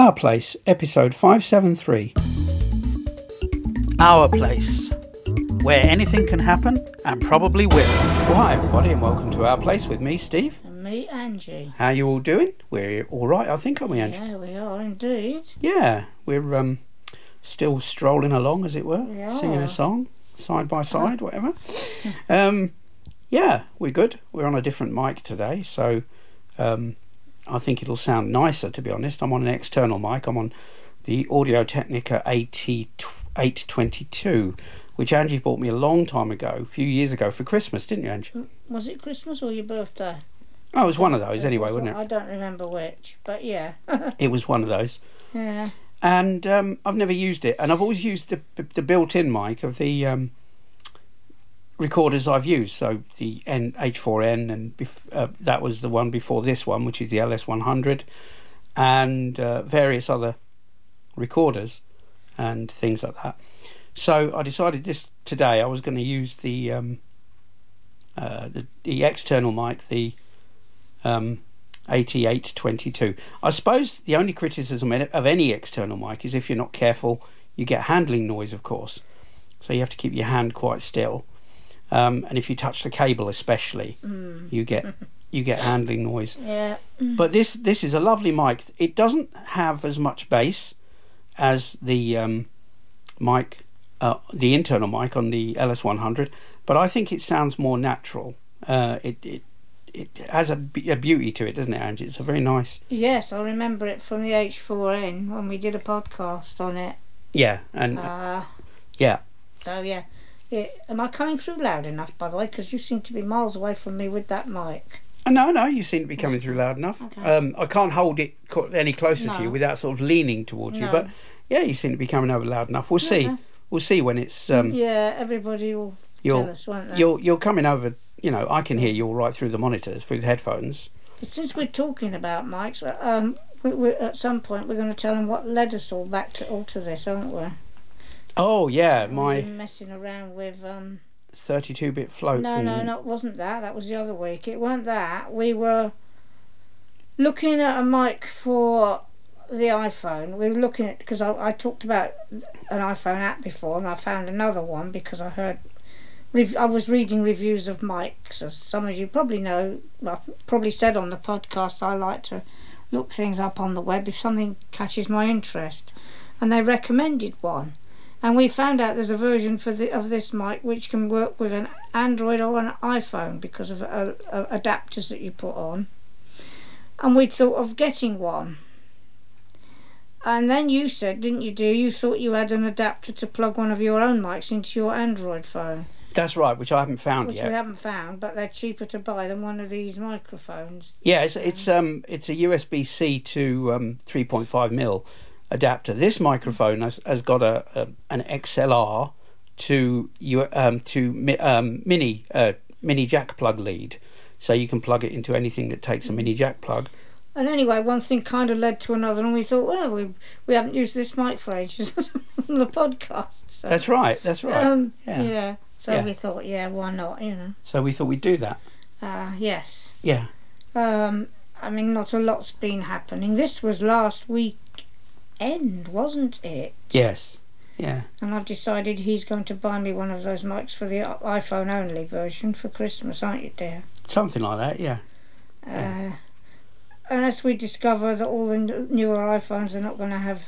Our Place, episode 573. Our Place, where anything can happen and probably will. Well, hi everybody and welcome to Our Place with me, Steve. And me, Angie. How you all doing? We're all right, I think, aren't we, Angie? Yeah, we are indeed. Yeah, we're still strolling along, as it were, We are. singing a song, side by side, whatever. Yeah, we're good. We're on a different mic today, so I think it'll sound nicer, to be honest. I'm on an external mic. I'm on the Audio-Technica AT822, which Angie bought me a long time ago, a few years ago for Christmas, didn't you, Angie? Was it Christmas or your birthday? Oh, it was one of those anyway, wasn't it? I don't remember which, but yeah. It was one of those. Yeah. And I've never used it, and I've always used the built-in mic of the recorders I've used. So the H4n, and that was the one before this one, which is the LS100, and various other recorders and things like that. So I decided today I was going to use the external mic, the AT822. I suppose the only criticism of any external mic is if you're not careful, you get handling noise, of course. So you have to keep your hand quite still, and if you touch the cable, especially, you get handling noise. Yeah. But this is a lovely mic. It doesn't have as much bass as the mic, the internal mic on the LS100, but I think it sounds more natural. It has a beauty to it, doesn't it, Angie? It's a very nice... Yes, I remember it from the H4n when we did a podcast on it. Yeah, and... yeah. So, yeah. Am I coming through loud enough, by the way? Because you seem to be miles away from me with that mic. No, you seem to be coming through loud enough. Okay. I can't hold it any closer to you without sort of leaning towards you, but yeah, you seem to be coming over loud enough. We'll see. Okay. We'll see when it's... yeah, everybody will tell us, won't they? You're coming over... You know, I can hear you all right through the monitors, through the headphones. But since we're talking about mics, we at some point we're going to tell them what led us all back to this, aren't we? Oh yeah, We've my been messing around with 32-bit float. No, it wasn't that. That was the other week. It weren't that. We were looking at a mic for the iPhone. We were looking at, because I talked about an iPhone app before, and I found another one because I was reading reviews of mics, as some of you probably know. Well, I've probably said on the podcast I like to look things up on the web if something catches my interest, and they recommended one, and we found out there's a version of this mic which can work with an Android or an iPhone because of adapters that you put on, and we thought of getting one. And then you said, didn't you, you thought you had an adapter to plug one of your own mics into your Android phone. That's right, which I haven't found yet. Which we haven't found, but they're cheaper to buy than one of these microphones. Yeah, it's a USB-C to 3.5mm adapter. This microphone has got an XLR to mini jack plug lead, so you can plug it into anything that takes a mini jack plug. And anyway, one thing kind of led to another, and we thought, well, we haven't used this mic for ages on the podcast. So. That's right. Yeah. So we thought, why not, So we thought we'd do that. Yes. Yeah. I mean, not a lot's been happening. This was last weekend, wasn't it? Yes. Yeah. And I've decided he's going to buy me one of those mics for the iPhone only version for Christmas, aren't you, dear? Something like that, yeah. Unless we discover that all the newer iPhones are not going to have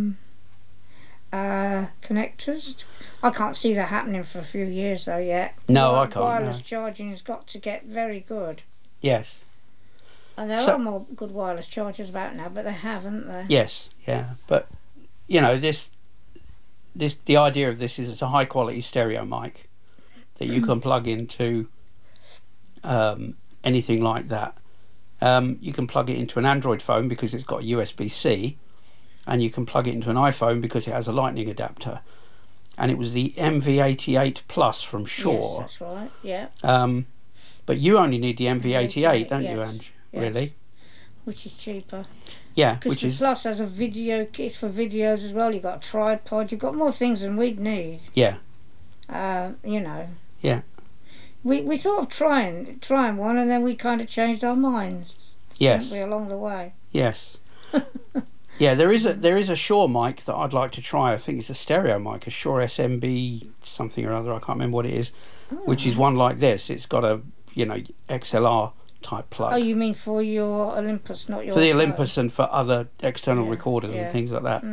connectors. I can't see that happening for a few years though yet. No, I can't. Wireless charging has got to get very good. Yes. And there are more good wireless chargers about now, but they haven't they? Yes, yeah. But the idea of this is it's a high quality stereo mic that you can plug into anything like that. You can plug it into an Android phone because it's got USB-C, and you can plug it into an iPhone because it has a lightning adapter. And it was the MV88 Plus from Shure. Yes, that's right, yeah. But you only need the MV88, don't you, yes, Ange? yes. Really? Which is cheaper. Yeah, because the Plus has a video kit for videos as well. You've got a tripod. You've got more things than we'd need. Yeah. Yeah. We thought of trying one, and then we kind of changed our minds. Yes. Didn't we, along the way? Yes. Yeah, there is a Shure mic that I'd like to try. I think it's a stereo mic, a Shure SMB something or other. I can't remember what it is, which is one like this. It's got a XLR type plug. Oh, you mean for your Olympus, not your for the phone? Olympus and for other external recorders and things like that.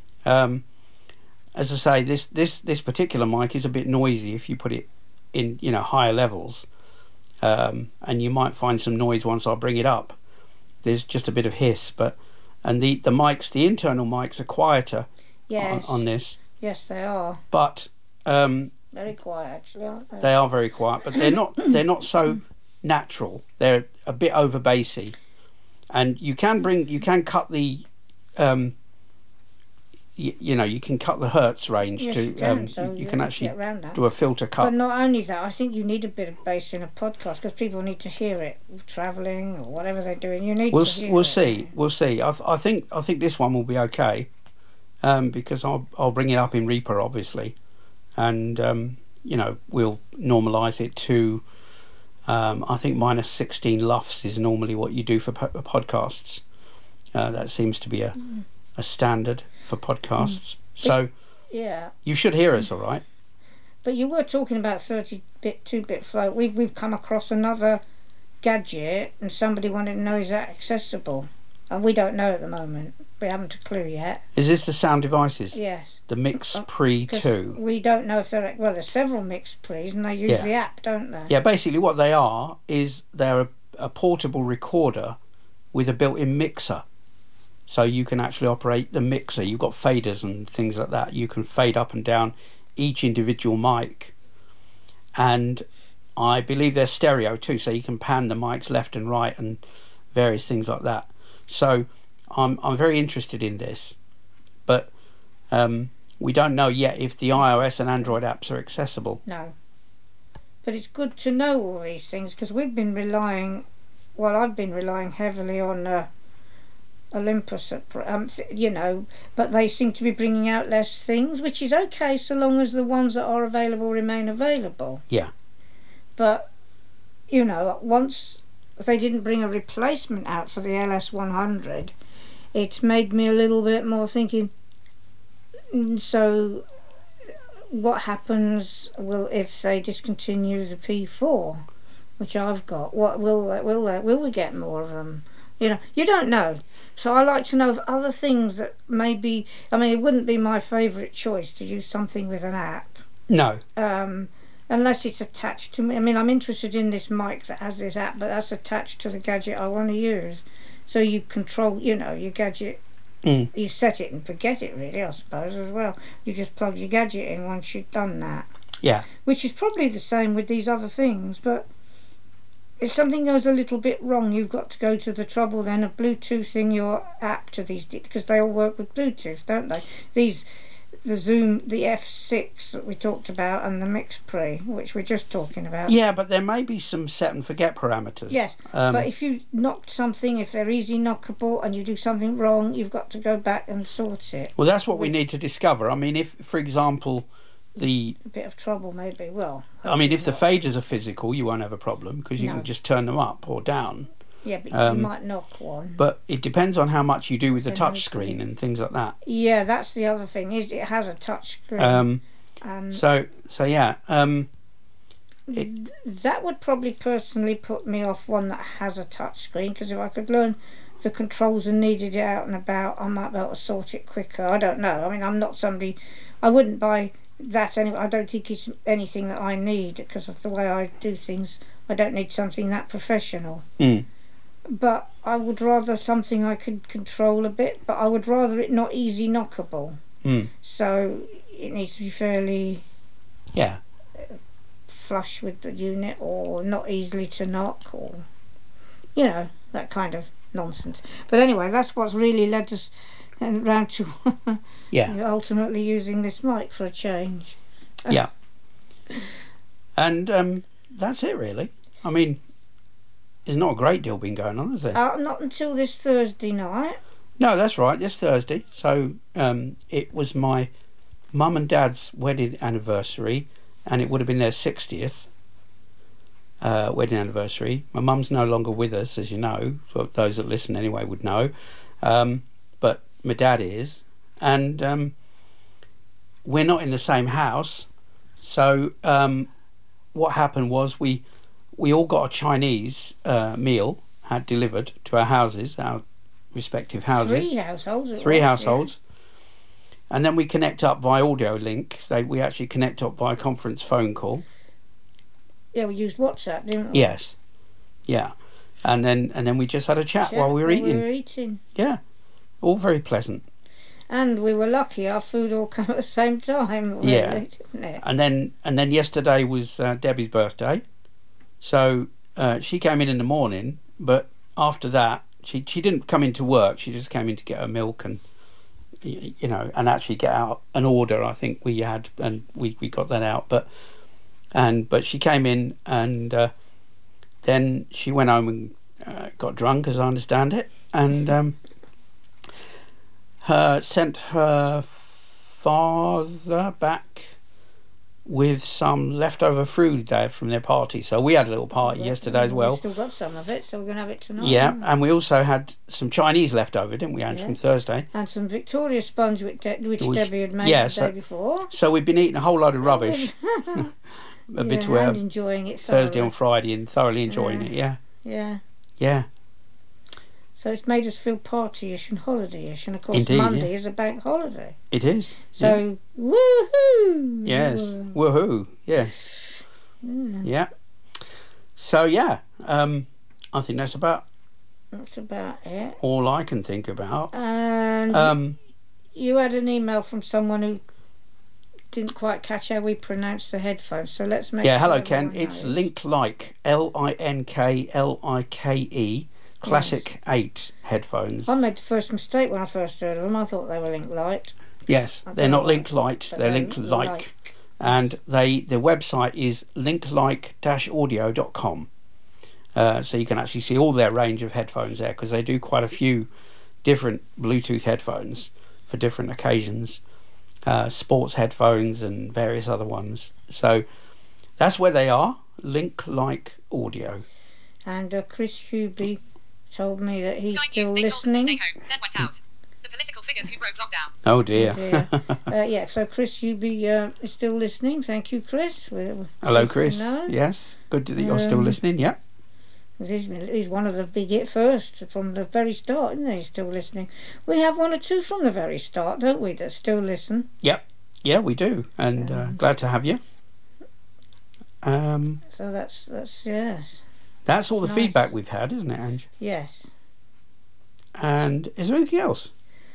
As I say, this particular mic is a bit noisy if you put it in higher levels, and you might find some noise once I bring it up. There's just a bit of hiss, and the mics, the internal mics, are quieter on this. Yes, they are. But very quiet, actually, aren't they? They are very quiet, but they're not so natural. They're a bit over bassy, and you can cut the you can cut the hertz range yes, to you can actually do a filter cut. But not only that, I think you need a bit of bass in a podcast because people need to hear it travelling or whatever they're doing. You need to hear it. We'll see. I think this one will be okay, because I'll bring it up in Reaper obviously, and we'll normalise it to I think minus 16 LUFS is normally what you do for podcasts. That seems to be a standard for podcasts. So you should hear us all right. But you were talking about 30-bit, 2-bit float. We've come across another gadget and somebody wanted to know, is that accessible? And we don't know at the moment. We haven't a clue yet. Is this the Sound Devices? Yes. The Mix Pre 2? We don't know if they're... Well, there's several Mix Pre's and they use the app, don't they? Yeah, basically what they are is they're a portable recorder with a built-in mixer. So you can actually operate the mixer. You've got faders and things like that. You can fade up and down each individual mic. And I believe they're stereo too, so you can pan the mics left and right and various things like that. So I'm very interested in this. But we don't know yet if the iOS and Android apps are accessible. No. But it's good to know all these things because we've been relying... Well, I've been relying heavily on... Olympus, but they seem to be bringing out less things, which is okay so long as the ones that are available remain available. Yeah. But, once they didn't bring a replacement out for the LS100, it made me a little bit more thinking, so what happens if they discontinue the P4, which I've got? What will we get more of them? You don't know. So I like to know of other things that maybe... I mean, it wouldn't be my favourite choice to use something with an app. No. Unless it's attached to me. I mean, I'm interested in this mic that has this app, but that's attached to the gadget I want to use. So you control, your gadget. You set it and forget it, really, I suppose, as well. You just plug your gadget in once you've done that. Yeah. Which is probably the same with these other things, but... If something goes a little bit wrong, you've got to go to the trouble then of Bluetoothing your app to these, because they all work with Bluetooth, don't they? The Zoom, the F6 that we talked about, and the Mix Pre, which we're just talking about. Yeah, but there may be some set and forget parameters. Yes, but if you knocked something, if they're easy knockable, and you do something wrong, you've got to go back and sort it. Well, that's what we need to discover. I mean, if, for example... a bit of trouble maybe. Well, I mean, if the faders are physical, you won't have a problem because you can just turn them up or down. Yeah, but you might knock one. But it depends on how much you do with the touch screen and things like that. Yeah, that's the other thing. Is it has a touch screen. So yeah. That would probably personally put me off one that has a touch screen, because if I could learn the controls and needed it out and about, I might be able to sort it quicker. I don't know. I mean, I'm not somebody... I wouldn't buy that anyway. I don't think it's anything that I need because of the way I do things. I don't need something that professional. But I would rather something I could control a bit, but I would rather it not easy knockable. So it needs to be fairly flush with the unit, or not easily to knock, or that kind of nonsense. But anyway, that's what's really led us round to ultimately using this mic for a change. And that's it really. I mean, there's not a great deal been going on, is there? Not until this Thursday night. No, that's right, this Thursday. So it was my mum and dad's wedding anniversary, and it would have been their 60th wedding anniversary. My mum's no longer with us, as you know. So those that listen anyway would know. But my dad is, and we're not in the same house. So what happened was we all got a Chinese meal had delivered to our houses, our respective houses. Three households. And then we connect up via audio link. We actually connect up via conference phone call. Yeah, we used WhatsApp, didn't we? Yes. Yeah. And then we just had a chat while we were eating. Yeah. All very pleasant. And we were lucky; our food all came at the same time. Really, yeah. Didn't it? And then yesterday was Debbie's birthday, so she came in the morning. But after that, she didn't come into work. She just came in to get her milk and and actually get out an order. I think we had, and we got that out. But she came in and then she went home and got drunk, as I understand it, and sent her father back with some leftover food there from their party. So we had a little party yesterday as well. We still got some of it, so we're going to have it tonight. Yeah, and we also had some Chinese leftover, didn't we, Ange, from Thursday? And some Victoria sponge, which Debbie had made the day before. So we've been eating a whole load of rubbish. And enjoying it thoroughly. Thursday and Friday, and thoroughly enjoying it, yeah. Yeah. Yeah. So it's made us feel party-ish and holiday-ish, and of course Indeed, Monday is a bank holiday. It is. So, woohoo! Yes, woohoo, yes. Yeah. So, yeah, I think that's about it. All I can think about. And you had an email from someone who didn't quite catch how we pronounced the headphones, so let's make hello Ken, it's Linklike, Linklike, Classic 8 headphones. I made the first mistake when I first heard of them. I thought they were Link-Lite. Yes, they're not Link-Lite, they're Link-Like. And the website is linklike-audio.com. So you can actually see all their range of headphones there, because they do quite a few different Bluetooth headphones for different occasions. Sports headphones and various other ones. So that's where they are, Link-Like Audio. And Chris Hubie told me that he's still listening. Then went out. The political figures who broke lockdown. Oh dear. Yeah, so Chris Hubie is still listening. Thank you, Chris. Hello, Chris. Yes, good that you're still listening. Yeah. He's one of the big hit first from the very start, isn't he? He's still listening. We have one or two from the very start, don't we, that still listen? Yep. Yeah, we do. And glad to have you. So that's yes. That's all the feedback we've had, isn't it, Ange? Yes. And is there anything else?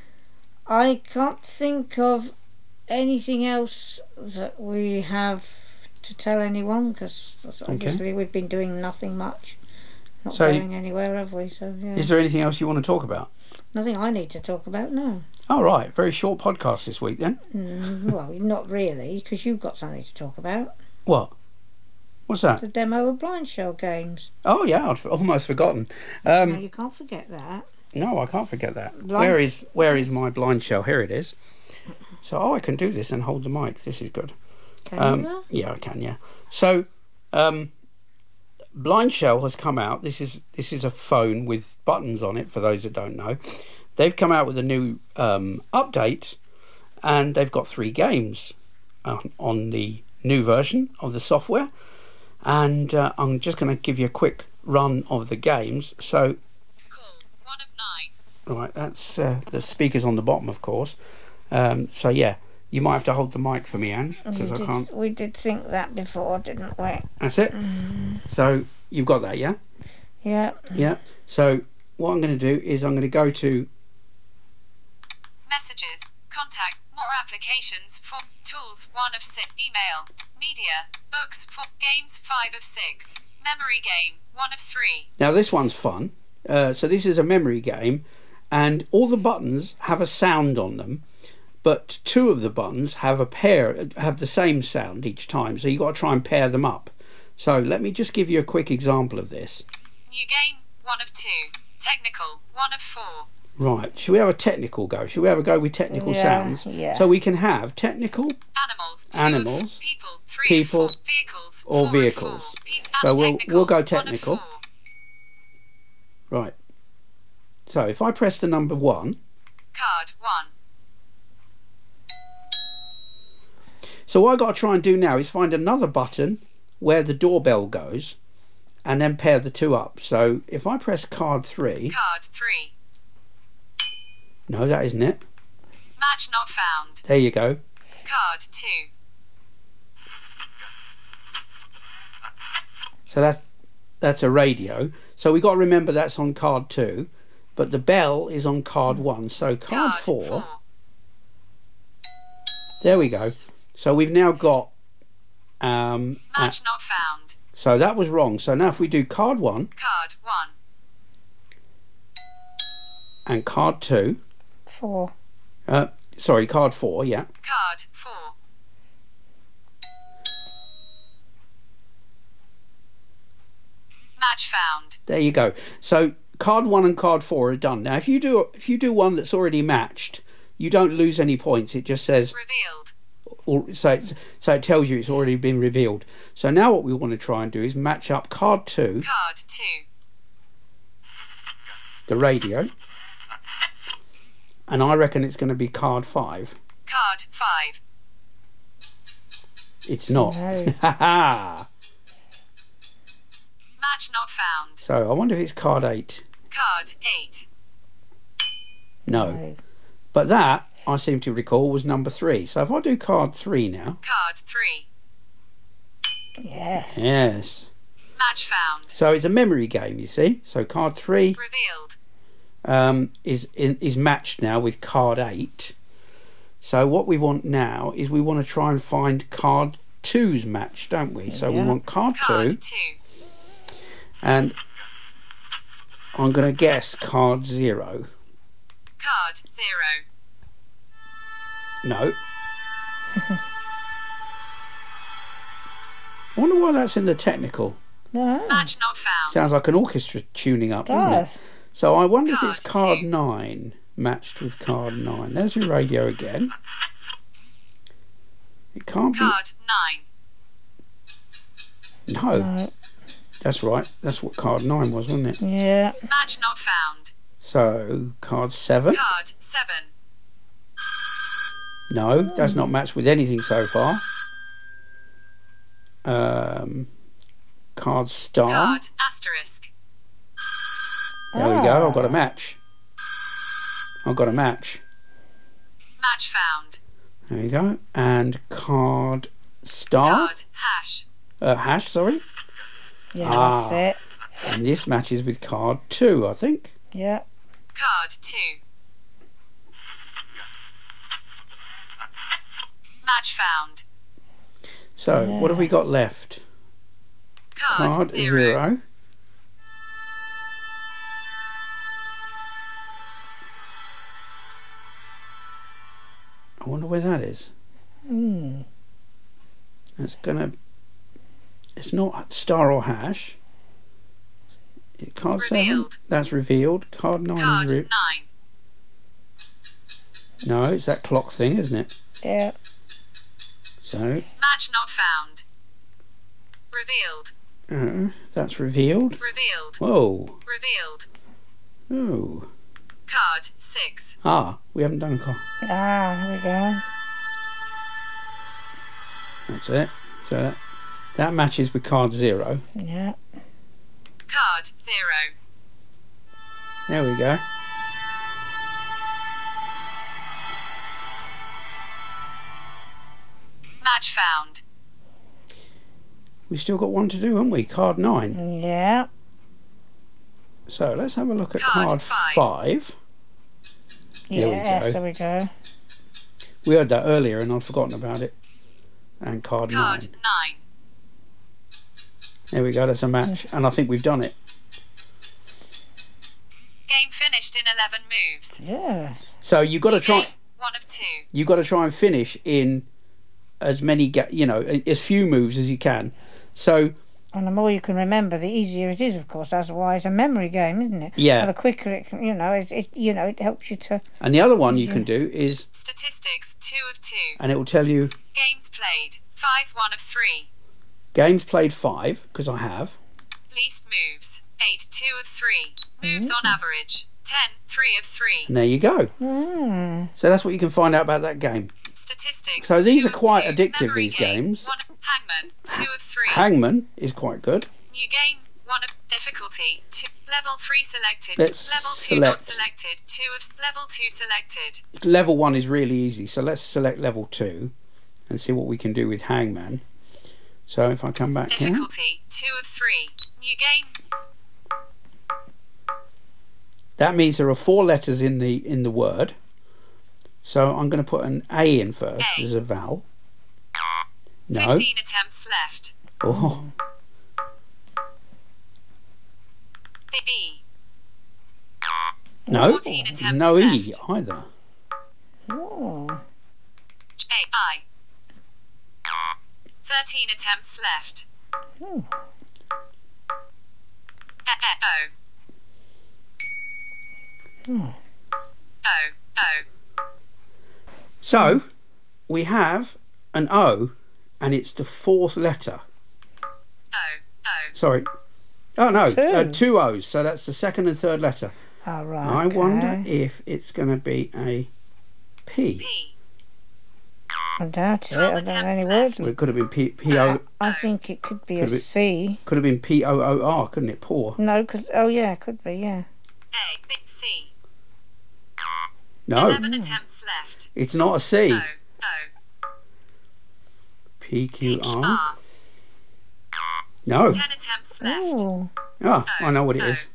I can't think of anything else that we have to tell anyone, because obviously we've been doing nothing much. Not going anywhere, have we? So, yeah. Is there anything else you want to talk about? Nothing I need to talk about, no. All right. Very short podcast this week, then. Well, not really, because you've got something to talk about. What? What's that? The demo of Blind Shell games. Oh, yeah. I'd almost forgotten. No, you can't forget that. No, I can't forget that. Where is my blind shell? Here it is. So, I can do this and hold the mic. This is good. Can you? Yeah, I can, yeah. So, Blind Shell has come out. This is a phone with buttons on it, for those that don't know. They've come out with a new update, and they've got 3 games on the new version of the software. And I'm just going to give you a quick run of the games. So, call 1 of 9. Right, that's the speakers on the bottom, of course. So yeah, you might have to hold the mic for me, Ange, because I can't. We did think that before, didn't we? That's it. So you've got that, yeah? Yeah. Yeah. So what I'm going to do is I'm going to go to messages, contact, more applications, for tools 1 of 6, email, media, books, 4, games 5 of 6, memory game 1 of 3. Now this one's fun. So this is a memory game, and all the buttons have a sound on them, but 2 of the buttons have the same sound each time. So you've got to try and pair them up. So let me just give you a quick example of this. New game 1 of 2, technical 1 of 4. Right, should we have a technical go? Should we have a go with technical sounds? Yeah. So we can have technical animals, 2 people, 3 people, 4, vehicles, or 4 vehicles. So we'll go technical. Right. So if I press the number 1, Card 1. So what I've got to try and do now is find another button where the doorbell goes and then pair the two up. So if I press card 3... Card 3. No, that isn't it. Match not found. There you go. Card 2. So that's a radio. So we've got to remember that's on card 2. But the bell is on card 1. So card 4... There we go. So we've now got... Match not found. So that was wrong. So now if we do card 1... Card 1. And card 2... 4. Sorry, card 4, yeah. Card 4. Match found. There you go. So card 1 and card 4 are done. Now if you do one that's already matched, you don't lose any points. It just says... Revealed. So it tells you it's already been revealed. So now what we want to try and do is match up card 2, Card 2. the radio, and I reckon it's going to be card 5. Card 5. It's not. No. Match not found. So I wonder if it's card 8. Card 8. No. But that, I seem to recall, was number 3. So if I do card 3 now. Card 3. Yes. Yes. Match found. So it's a memory game, you see. So card 3 Revealed. is matched now with card 8. So what we want now is we want to try and find card 2's match, don't we? So we want card 2. 2. And I'm going to guess card 0. Card 0. No. I wonder why that's in the technical. No. Match not found. Sounds like an orchestra tuning up, doesn't it? Does. So I wonder if Card it's card 2. 9 matched with card 9. There's your radio again. It can't be. Card 9. No, No. that's right. That's what card 9 was, wasn't it? Yeah. Match not found. So card 7. Card 7. No, that's not matched with anything so far. Card star. Card asterisk. There we go. I've got a match. I've got a match. Match found. There you go. And card star. Card hash. Hash, sorry. Yeah, Ah. that's it. And this matches with card 2, I think. Yeah. Card 2. Match found. So, what have we got left? Card 0. 0. I wonder where that is. It's gonna... It's not star or hash. Card 7. Revealed. That's revealed. Card 9 Card is 9. No, it's that clock thing, isn't it? Yeah. So, Match not found. Revealed. that's revealed. Revealed. Whoa. Revealed. Oh. Card 6. Ah, we haven't done card. Ah, there we go. That's it. So that matches with card 0. Yeah. Card 0. There we go. Match found. We've still got one to do, haven't we? Card 9. Yeah. So let's have a look at Card card 5. There we Yes, go. there we go. We heard that earlier and I'd forgotten about it. And card 9. Card 9. There we go, that's a match. And I think we've done it. Game finished in 11 moves. Yes. So you've got to try. 1 of 2. You've got to try and finish in as many, as few moves as you can. So And the more you can remember, the easier it is, of course. That's why it's a memory game, isn't it? Yeah. And the quicker it can, it helps you to... and the other one you can do is, Statistics 2 of 2. and it will tell you Games played 5 1 of 3. games played 5 because I have. Least moves 8 2 of 3. Moves on average 10, 3 of 3. And there you go. Mm. So that's what you can find out about that game. Statistics. So these 2 are quite of 2. addictive, Memory these game, games. 1 Hangman, 2 of 3. Hangman is quite good. New game, 1 of difficulty, 2. Level 3 selected. Let's level 2 not select. selected. 2 of level 2 selected. Level 1 is really easy, so let's select level 2 and see what we can do with Hangman. So if I come back here, Difficulty, 2 of 3. New game. that means there are 4 letters in the word. So I'm going to put an A in first A. as a vowel. No. 15 attempts left. Oh, The E. no. 14 attempts No E left. either. Oh. A I. 13 attempts left. Hmm. O. Hmm. O. So we have an O, and it's the 4th letter. O. Sorry. Oh no, 2. 2 O's. So that's the 2nd and 3rd letter. All right. I wonder if it's going to be a P. P. I doubt it. 12 I don't know any attempts words. Well, it could have been P O. I think it could be a Could be- C. Could have been POOR, couldn't it? Poor. No, because yeah, it could be, yeah. A. B. C. No, 11 attempts left. it's not a C. O. O. PQR. R. No. 10 attempts left. Oh, Ah, I know what it O. is.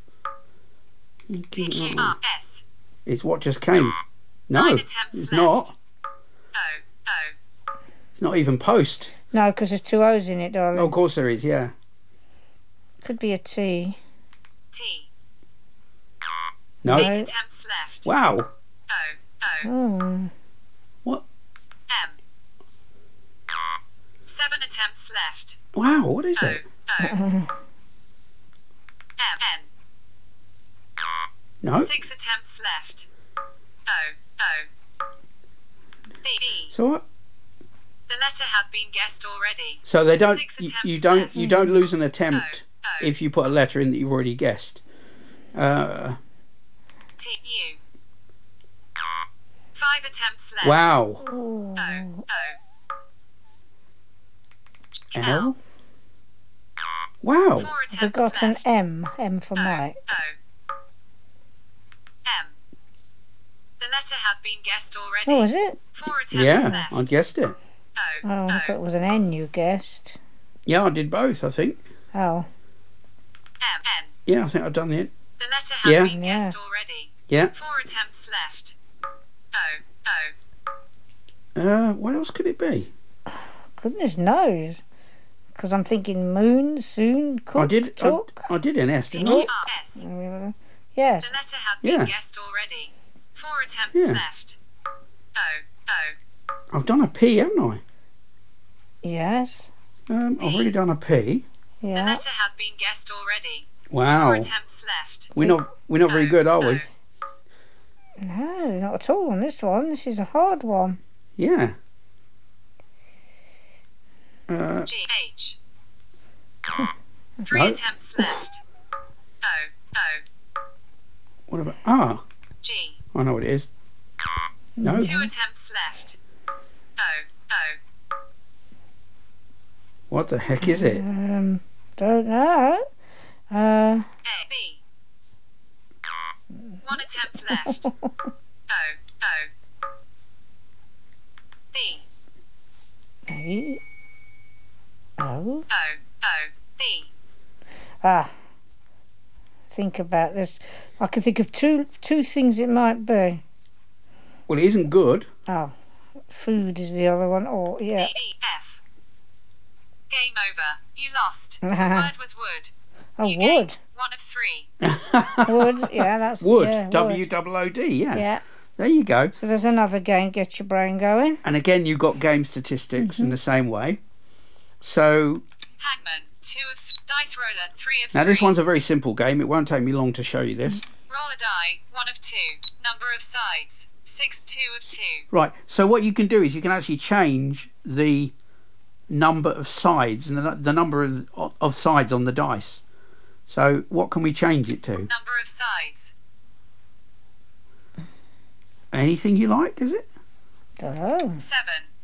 Q. R. S. It's what just came. No, 9 attempts it's left. not. O. O. It's not even post. no, because there's 2 O's in it, darling. Oh, of course there is. Yeah. Could be a T. T. No. 8 No. attempts left. Wow. O. O. Oh. What? M. 7 attempts left. Wow. What is O. it? O. M. N. No. 6 attempts left. O. O. The E. So what? The letter has been guessed already. So they don't. 6 You, attempts you don't. left. You don't lose an attempt O. O. if you put a letter in that you've already guessed. T. U. 5 attempts left. Wow. Oh. O. O. L. Wow. 4 We've attempts got an left. M for O. Mike. O. M. The letter has been guessed already. Oh, is it? 4 attempts Yeah, left. I guessed it. O. Oh, I thought it was an N you guessed. Yeah, I did both. I think. Oh. M. N. Yeah, I think I've done it. The letter has Yeah. been Yeah. guessed already. Yeah. 4 attempts left. O. O. What else could it be? Goodness knows. Because I'm thinking moon, soon, cook, I did. talk. I did an S, didn't I? Look. S. Yes. The letter has been Yeah. guessed already. 4 attempts Yeah. left. O. O. I've done a P, haven't I? Yes. I've already done a P. The Yeah. letter has been guessed already. 4 Wow. attempts left. We're not very good, are we? No, not at all on this one. This is a hard one. Yeah. G. H. 3 No. attempts left. O. O. What about R? G. I know what it is. No. 2 attempts left. O. O. What the heck is it? Don't know. A. B. 1 attempt left. O. O. D. A. O. O. O. D. Ah. Think about this. I can think of two things it might be. Well, it isn't good. Oh, food is the other one. Or yeah. D. E. F. Game over. You lost. The word was wood. Oh, You gained wood. 1 of 3. Wood. Yeah, that's Wood. Yeah, WOOD. Yeah. Yeah. There you go. So there's another game. Get your brain going. And again, you've got game statistics in the same way. So Hangman. 2 of dice roller. 3 of 3. now this one's a very simple game. It won't take me long to show you this. Roll a die. 1 of 2. Number of sides. 6. 2 of 2. Right. So what you can do is you can actually change the number of sides and the number of sides on the dice. So what can we change it to? Number of sides. Anything you like, is it? Don't know. 7,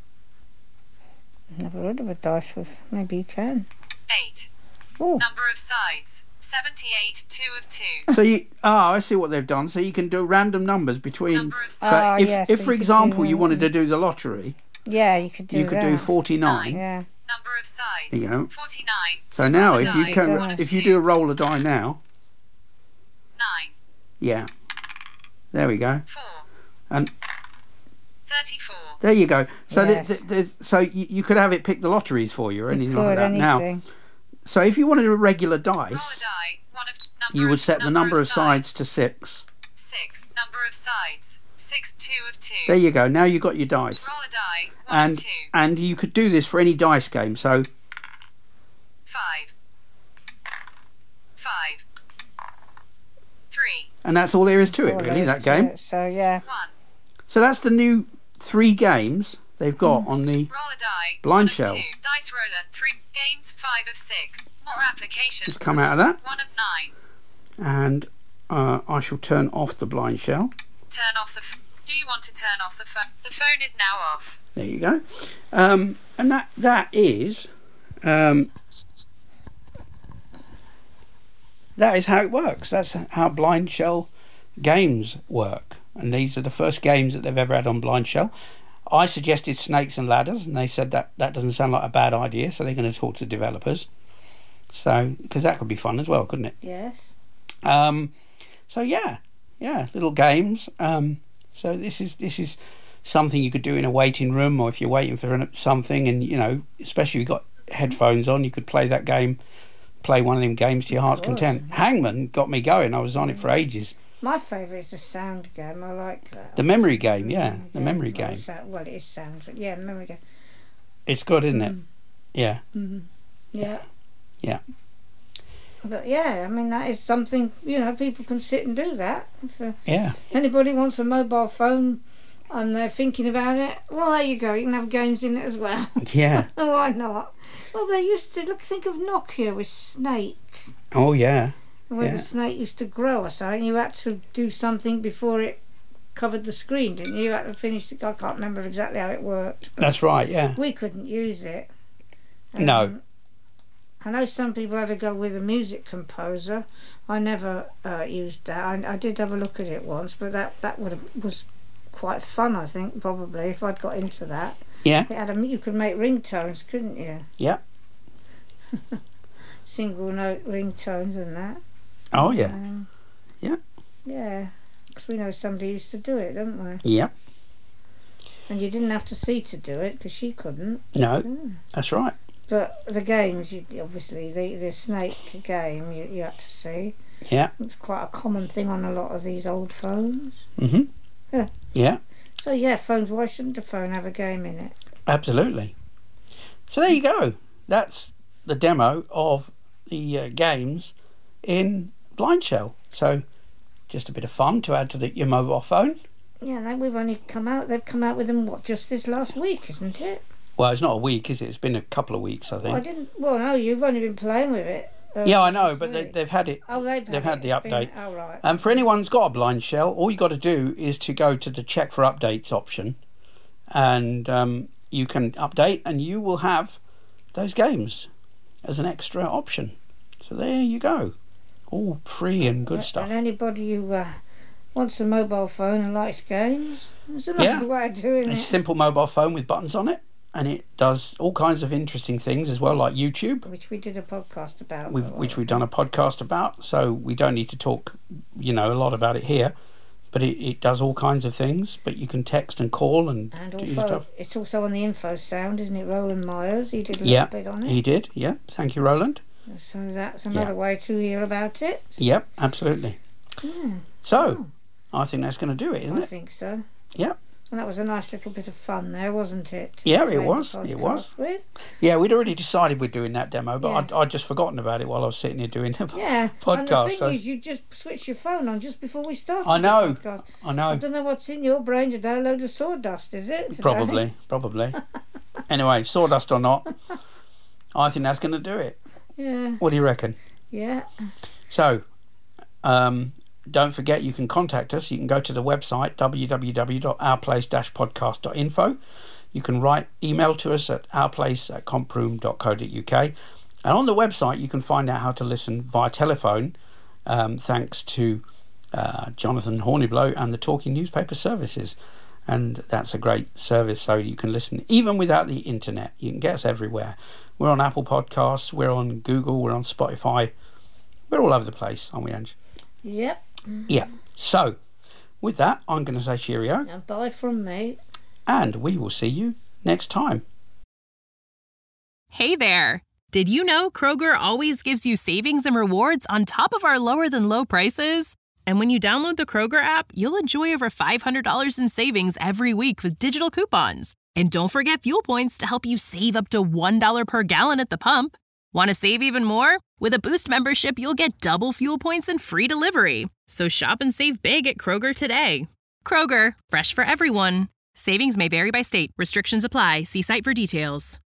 Never heard of a dice with. Maybe you can. 8. Oh, Number of sides, 78, 2 of 2. So I see what they've done. So you can do random numbers between. Number of So sides, if so for you could example, do- you wanted to do the lottery, yeah, you could do you could that. do 49. Yeah. number of sides, There you go. 49. So two now, on a if you die, can, one of if you 2, do a roll a die now, 9, yeah, there we go. 4, And 34. there you go. So Yes. so you could have it pick the lotteries for you or anything Could, like that. Now, anything. so if you wanted a regular Roll a dice, die, one of number you would of- set the number of sides to 6. 6. Number of sides, 6, 2 of 2. There you go. Now you've got your dice. Roll a die, 1 of 2. And you could do this for any dice game. So 5, 5, 3, and that's all there is to it, All really, there that is to game. it. So yeah. 1. So that's the new 3 games they've got on the. Roll a die, Blind 1 of shell. 2. Dice roller, 3. Games, 5 of 6. More applications. Let's come out of that, 1 of 9. and I shall turn off the blind shell. Turn off the. Do you want to turn off the phone? The phone is now off. There you go. And that is how it works. That's how blind shell games work. And these are the first games that they've ever had on blind shell. I suggested Snakes and Ladders, and they said that doesn't sound like a bad idea, so they're going to talk to developers. So, because that could be fun as well, couldn't it? Yes. So yeah, little games. So this is something you could do in a waiting room, or if you're waiting for something, and especially if you've got headphones on, you could play that game, play one of them games to your heart's course. content. Hangman got me going. I was on it for ages. My favourite is the sound game. I like that. The memory game, yeah, the memory Well, game. well, it is sound. But yeah, memory game. It's good, isn't it? Yeah. Yeah. Yeah. But yeah, I mean that is something people can sit and do that. If Yeah. anybody wants a mobile phone and they're thinking about it, well, there you go. You can have games in it as well. Yeah. Why not? Well, they used to think of Nokia with Snake, Oh yeah. where Yeah. the snake used to grow or something. You had to do something before it covered the screen, didn't you? You had to finish I can't remember exactly how it worked. But That's right. Yeah. we couldn't use it. No. I know some people had to go with a music composer. I never used that. I did have a look at it once, but that was quite fun, I think, probably, if I'd got into that. Yeah. It had you could make ringtones, couldn't you? Yeah. Single note ringtones and that. Oh yeah. Yeah. Yeah, because we know somebody used to do it, don't we? Yeah. And you didn't have to see to do it, because she couldn't. No. That's right. But the games, obviously, the snake game, you had to see. Yeah. It's quite a common thing on a lot of these old phones. Mhm. Yeah. Yeah. So yeah, phones. Why shouldn't a phone have a game in it? Absolutely. So there you go. That's the demo of the games in Blind Shell. So just a bit of fun to add to your mobile phone. Yeah, they've only come out. They've come out with them just this last week, isn't it? Well, it's not a week, is it? It's been a couple of weeks, I think. I didn't. Well, no, you've only been playing with it. Yeah, I know, this but week. they've had it. Oh, they've had the It's been- update. Oh, right. For anyone who's got a Blind Shell, all you got to do is to go to the check for updates option, and you can update, and you will have those games as an extra option. So there you go, all free and good stuff. And anybody who wants a mobile phone and likes games, there's another Yeah. way of doing It's a it. simple mobile phone with buttons on it, and it does all kinds of interesting things as well, like YouTube, Which we did a podcast about. which we've done a podcast about. So we don't need to talk, a lot about it here. But it does all kinds of things. But you can text and call and And do also, stuff. it's also on the info sound, isn't it? Roland Myers, he did a Yeah, little bit on it. he did. Yeah, thank you, Roland. So that's another way to hear about it. Yep, absolutely. Yeah, So I think that's going to do it, isn't I it? think so. Yep. And that was a nice little bit of fun there, wasn't it? to Yeah, play it the was, it podcast was. with. Yeah, we'd already decided we're doing that demo, but Yes. I'd just forgotten about it while I was sitting here doing the Yeah, podcast. and the thing so- is, you just switch your phone on just before we started. I know. The podcast. I I know. don't know what's in your brain today. A load of sawdust, is it? Today? Probably. Anyway, sawdust or not, I think that's going to do it. Yeah, What do you reckon? yeah. So, don't forget, you can contact us. You can go to the website www.ourplace-podcast.info. You can email to us at ourplace@comproom.co.uk. And on the website, you can find out how to listen via telephone, thanks to Jonathan Horniblow and the Talking Newspaper Services. And that's a great service, so you can listen even without the internet. You can get us everywhere. We're on Apple Podcasts, we're on Google, we're on Spotify. We're all over the place, aren't we, Ange? Yep. Yeah. So, with that, I'm going to say cheerio. And bye from me. And we will see you next time. Hey there. Did you know Kroger always gives you savings and rewards on top of our lower than low prices? And when you download the Kroger app, you'll enjoy over $500 in savings every week with digital coupons. And don't forget fuel points to help you save up to $1 per gallon at the pump. Want to save even more? With a Boost membership, you'll get double fuel points and free delivery. So shop and save big at Kroger today. Kroger, fresh for everyone. Savings may vary by state. Restrictions apply. See site for details.